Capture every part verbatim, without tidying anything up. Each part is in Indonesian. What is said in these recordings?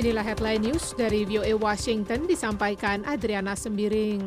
Inilah headline news dari V O A Washington disampaikan Adriana Sembiring.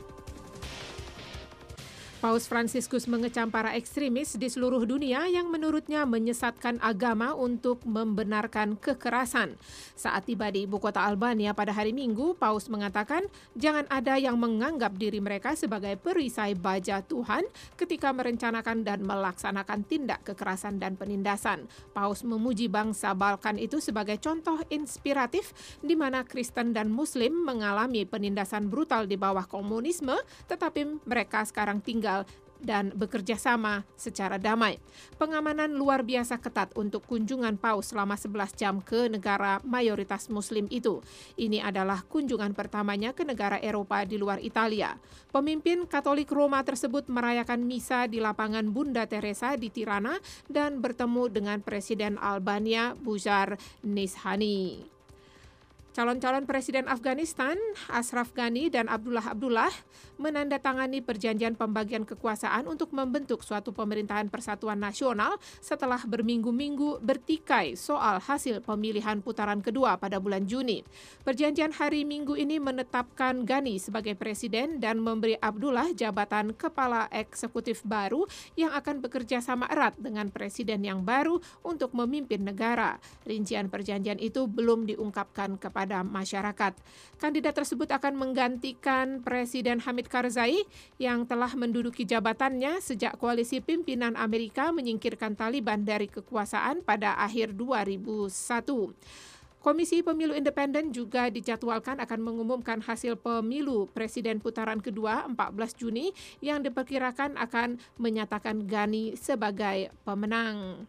Paus Fransiskus mengecam para ekstremis di seluruh dunia yang menurutnya menyesatkan agama untuk membenarkan kekerasan. Saat tiba di ibu kota Albania pada hari Minggu, Paus mengatakan jangan ada yang menganggap diri mereka sebagai perisai baja Tuhan ketika merencanakan dan melaksanakan tindak kekerasan dan penindasan. Paus memuji bangsa Balkan itu sebagai contoh inspiratif di mana Kristen dan Muslim mengalami penindasan brutal di bawah komunisme, tetapi mereka sekarang tinggal dan bekerja sama secara damai. Pengamanan luar biasa ketat untuk kunjungan Paus selama sebelas jam ke negara mayoritas Muslim itu. Ini adalah kunjungan pertamanya ke negara Eropa di luar Italia. Pemimpin Katolik Roma tersebut merayakan misa di lapangan Bunda Teresa di Tirana dan bertemu dengan Presiden Albania Bujar Nishani. Calon-calon Presiden Afghanistan, Ashraf Ghani dan Abdullah Abdullah, menandatangani perjanjian pembagian kekuasaan untuk membentuk suatu pemerintahan persatuan nasional setelah berminggu-minggu bertikai soal hasil pemilihan putaran kedua pada bulan Juni. Perjanjian hari Minggu ini menetapkan Ghani sebagai presiden dan memberi Abdullah jabatan kepala eksekutif baru yang akan bekerja sama erat dengan presiden yang baru untuk memimpin negara. Rincian perjanjian itu belum diungkapkan kepada pada masyarakat. Kandidat tersebut akan menggantikan Presiden Hamid Karzai yang telah menduduki jabatannya sejak koalisi pimpinan Amerika menyingkirkan Taliban dari kekuasaan pada akhir dua ribu satu. Komisi Pemilu Independen juga dijadwalkan akan mengumumkan hasil pemilu Presiden putaran kedua empat belas Juni yang diperkirakan akan menyatakan Ghani sebagai pemenang.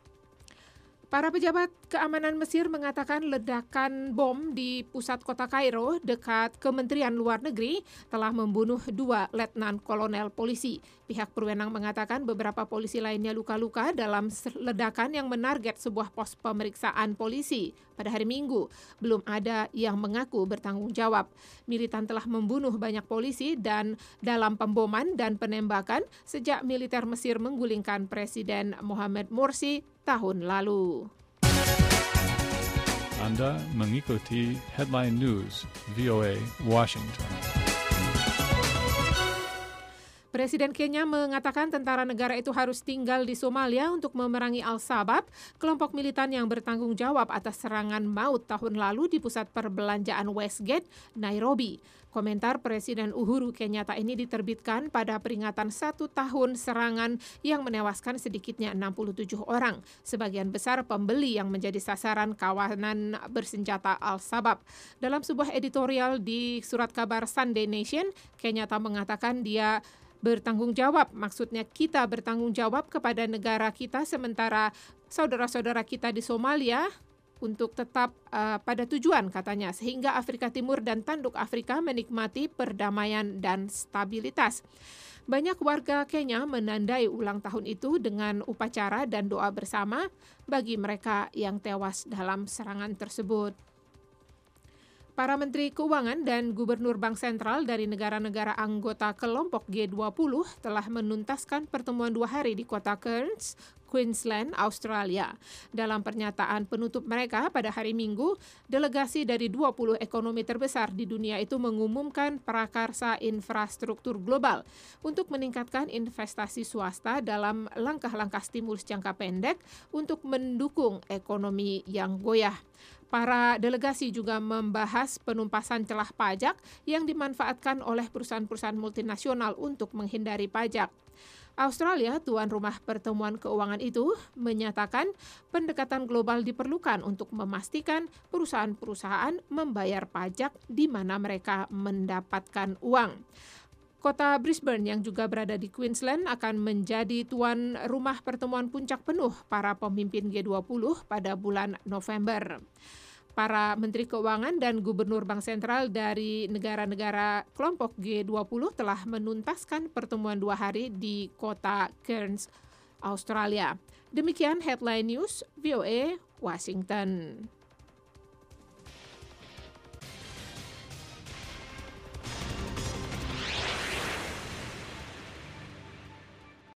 Para pejabat keamanan Mesir mengatakan ledakan bom di pusat kota Kairo dekat Kementerian Luar Negeri telah membunuh dua letnan kolonel polisi. Pihak berwenang mengatakan beberapa polisi lainnya luka-luka dalam ledakan yang menarget sebuah pos pemeriksaan polisi pada hari Minggu. Belum ada yang mengaku bertanggung jawab. Militan telah membunuh banyak polisi dan dalam pemboman dan penembakan sejak militer Mesir menggulingkan Presiden Mohamed Morsi tahun lalu. Anda mengikuti Headline News V O A Washington. Presiden Kenya mengatakan tentara negara itu harus tinggal di Somalia untuk memerangi Al-Shabaab, kelompok militan yang bertanggung jawab atas serangan maut tahun lalu di pusat perbelanjaan Westgate, Nairobi. Komentar Presiden Uhuru Kenyatta ini diterbitkan pada peringatan satu tahun serangan yang menewaskan sedikitnya enam puluh tujuh orang, sebagian besar pembeli yang menjadi sasaran kawanan bersenjata Al-Shabaab. Dalam sebuah editorial di surat kabar Sunday Nation, Kenyatta mengatakan dia bertanggung jawab, maksudnya kita bertanggung jawab kepada negara kita sementara saudara-saudara kita di Somalia untuk tetap uh, pada tujuan katanya, sehingga Afrika Timur dan Tanduk Afrika menikmati perdamaian dan stabilitas. Banyak warga Kenya menandai ulang tahun itu dengan upacara dan doa bersama bagi mereka yang tewas dalam serangan tersebut. Para Menteri Keuangan dan Gubernur Bank Sentral dari negara-negara anggota kelompok G dua puluh telah menuntaskan pertemuan dua hari di kota Cairns, Queensland, Australia. Dalam pernyataan penutup mereka pada hari Minggu, delegasi dari dua puluh ekonomi terbesar di dunia itu mengumumkan prakarsa infrastruktur global untuk meningkatkan investasi swasta dalam langkah-langkah stimulus jangka pendek untuk mendukung ekonomi yang goyah. Para delegasi juga membahas penumpasan celah pajak yang dimanfaatkan oleh perusahaan-perusahaan multinasional untuk menghindari pajak. Australia, tuan rumah pertemuan keuangan itu, menyatakan pendekatan global diperlukan untuk memastikan perusahaan-perusahaan membayar pajak di mana mereka mendapatkan uang. Kota Brisbane yang juga berada di Queensland akan menjadi tuan rumah pertemuan puncak penuh para pemimpin G dua puluh pada bulan November. Para Menteri Keuangan dan Gubernur Bank Sentral dari negara-negara kelompok G dua puluh telah menuntaskan pertemuan dua hari di kota Cairns, Australia. Demikian Headline News V O A Washington.